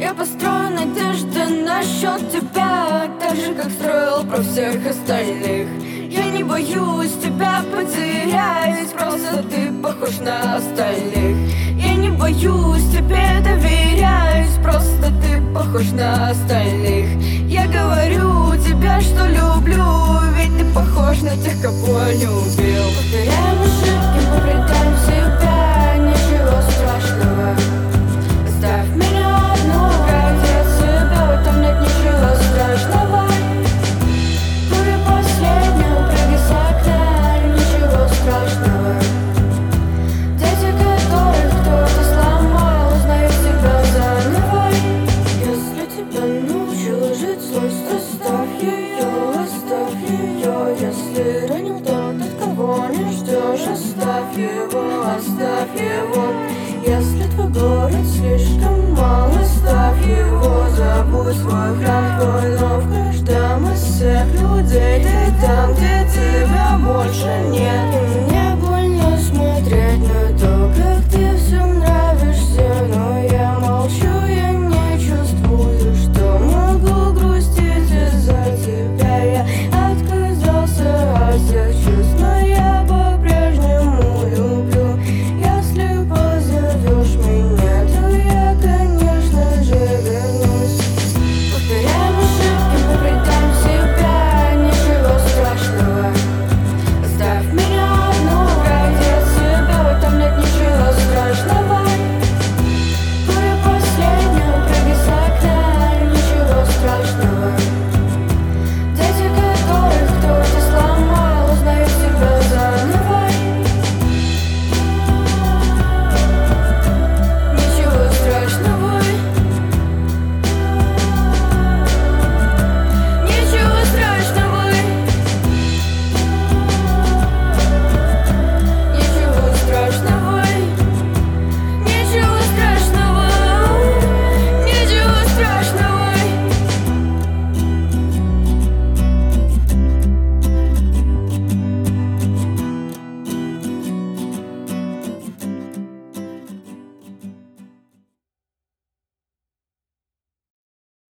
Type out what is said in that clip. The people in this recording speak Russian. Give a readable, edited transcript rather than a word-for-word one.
Я построю надежды насчет тебя, так же, как строил про всех остальных. Я не боюсь тебя потерять, просто ты похож на остальных. Я не боюсь тебе доверять, просто ты похож на остальных. Я говорю тебе, что люблю, ведь ты похож на тех, кого любил. Повторяем ошибки, повредаем все